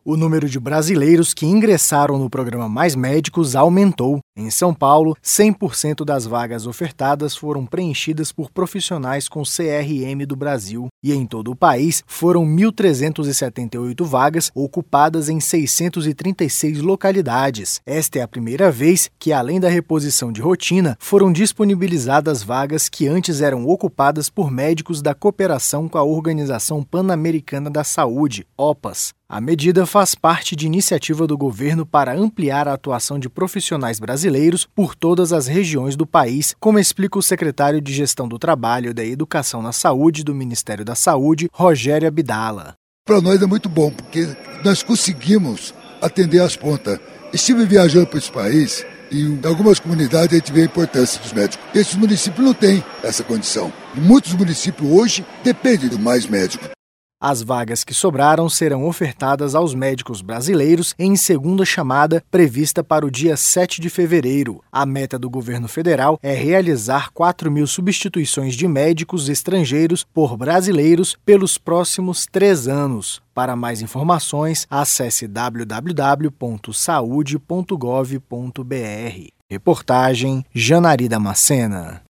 O número de brasileiros que ingressaram no programa Mais Médicos aumentou. Em São Paulo, 100% das vagas ofertadas foram preenchidas por profissionais com CRM do Brasil. E em todo o país, foram 1.378 vagas ocupadas em 636 localidades. Esta é a primeira vez que, além da reposição de rotina, foram disponibilizadas vagas que antes eram ocupadas por médicos da cooperação com a Organização Pan-Americana da Saúde, OPAS. A medida faz parte de iniciativa do governo para ampliar a atuação de profissionais brasileiros por todas as regiões do país, como explica o secretário de Gestão do Trabalho e da Educação na Saúde do Ministério da Saúde, Rogério Abdala. Para nós é muito bom, porque nós conseguimos atender as pontas. Estive viajando para esse país e em algumas comunidades a gente vê a importância dos médicos. Esses municípios não têm essa condição. Muitos municípios hoje dependem do Mais Médico. As vagas que sobraram serão ofertadas aos médicos brasileiros em segunda chamada, prevista para o dia 7 de fevereiro. A meta do governo federal é realizar 4.000 substituições de médicos estrangeiros por brasileiros pelos próximos 3 anos. Para mais informações, acesse www.saude.gov.br. Reportagem Janari Damascena.